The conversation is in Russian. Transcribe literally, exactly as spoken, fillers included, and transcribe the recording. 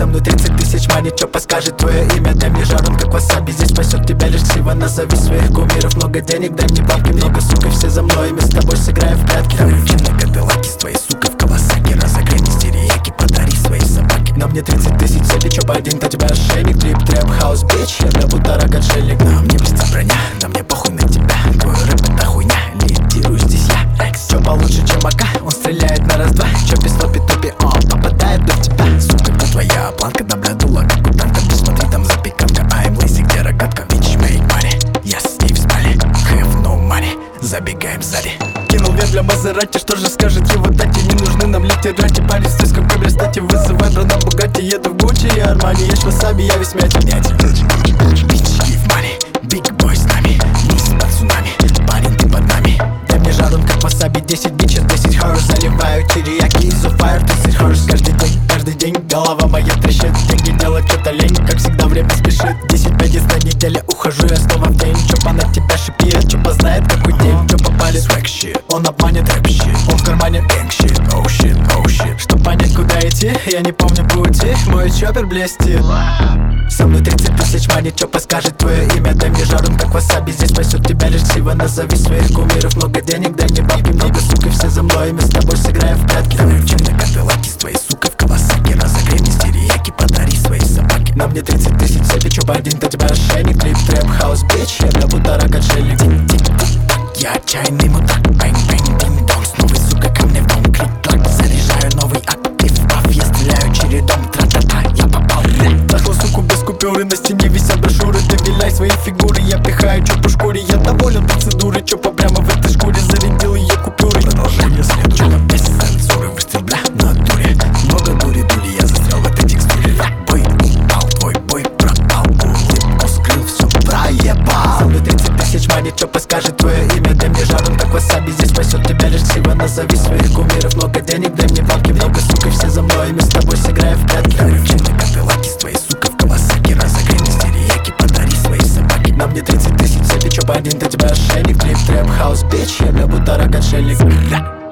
Со мной тридцать тысяч мани, чё подскажет твое имя? Дай мне жаром, как васаби, здесь спасет тебя лишь сила. Назови своих кумиров, много денег, дай мне бабки. Много сука, все за мной, и мы с тобой сыграем в прятки. Ключи на Кадиллаке с твоей сукой в Кавасаки. Разогрей мне стереяки, подари своей собаке. На мне тридцать тысяч цепи, чё по один, то тебя ошейник. Трип, трэп, хаус, бич, я для будорок отшельник. На мне блестит броня, да мне похуй на тебя. Твой рэп это хуйня, лидирую здесь я. Экс, чё получше, чем АК, он стреляет на раз-два. Чё без топи, топи, он попадает до тебя. Сука, это твоя планка, наблюдала, как у танка. Ты смотри, там запеканка, I'm lazy, где рогатка. Видишь, make money, я с ней в спале. Have no money, забегаем сзади. Кинул вен для Мазерати, что же скажет его тати? Не нужны нам литерати, парень стой, с какой блестати. Вызывай братан Бугатти, еду в Гуччи и Армани. Есть васаби, я весь мяч. Bitch, give money, big boy с нами. Низ под цунами, парень, ты под нами. Дай мне жаром, как васаби, десять бичес, десять хоррор. Заливаю терияки из фаер, тысяч хоррор. Каждый день, каждый день, голова моя трещит. Деньги делать что-то лень, как всегда время спешит. Десять пять на неделе, ухожу я снова в день. Чопа на тебя шипит, чопа знает какой день. Чопа палит, Swag shit, он обманет, рэп shit, он в кармане. gang shit, oh shit, oh shit. Чтоб понять, куда идти, я не помню пути. Мой чоппер блестит. Со мной тридцать тысяч мани, чё подскажет твое имя? Дай мне жаром, как васаби, здесь спасет тебя лишь сила. Назови своих кумиров, много денег, дай мне бабки. Много сука, все за мной, и мы с тобой сыграем в прятки. Ключи на Кадиллаке с твоей сукой в Кавасаки. Разогрей мне стереяки, подари своей собаке. На мне тридцать тысяч цепи, чё по один, то тебя ошейник. Трип, трэп, хаус, бич, я для будорок отшельник. Я отчаянный мудак, бэнг, бэнг, динг-донг. С новой сукой ко мне в дом, клик-клак. Заряжаю новый актив, баф, я стреляю чередом. Тра-та-та, я попал. Нашел суку без купюры, на стене висят брошюры. Ты виляй свои фигуры, я пихаю чё по шкуре. Я доволен процедурой, чё по прямо в этой шкуре. Зарядил ее купюры. Продолжение следует. Чё без цензуры, выстрел, бля, на дуре. Много дури, дури, я застрял в этой текстуре. Бой упал, твой бой пропал. Улыбку скрыл, всё проебал. Со мной тридцать тысяч мани, чё подскажет твое имя? Дай мне жаром, как васаби, здесь спасет тебя лишь сила. Назови своих кумиров, много денег, дай мне бабки. Много сука, все за мной, и мы с тобой сыграем в прятки. Ключи на Кадиллаке с твоей сукой в Кавасаки. Разогрей мне стереяки, подари своей собаке. На мне тридцать тысяч цепи, чё по один, то тебя ошейник. Трип, трэп, хаус, бич, я для будорок отшельник.